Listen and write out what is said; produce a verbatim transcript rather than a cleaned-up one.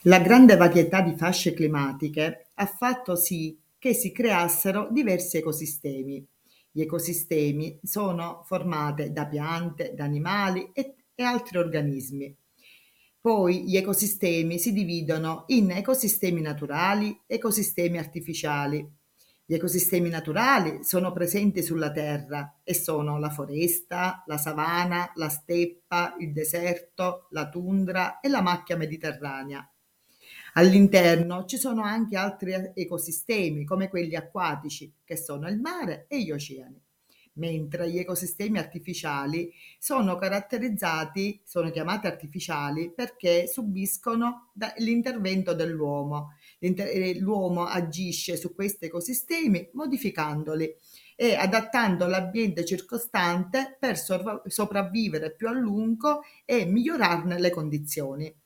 La grande varietà di fasce climatiche ha fatto sì che si creassero diversi ecosistemi. Gli ecosistemi sono formati da piante, da animali e, e altri organismi. Poi gli ecosistemi si dividono in ecosistemi naturali e ecosistemi artificiali. Gli ecosistemi naturali sono presenti sulla Terra e sono la foresta, la savana, la steppa, il deserto, la tundra e la macchia mediterranea. All'interno ci sono anche altri e- ecosistemi, come quelli acquatici, che sono il mare e gli oceani. Mentre gli ecosistemi artificiali sono caratterizzati, sono chiamati artificiali perché subiscono da- l'intervento dell'uomo. L'inter- eh, L'uomo agisce su questi ecosistemi modificandoli e adattando l'ambiente circostante per sorva- sopravvivere più a lungo e migliorarne le condizioni.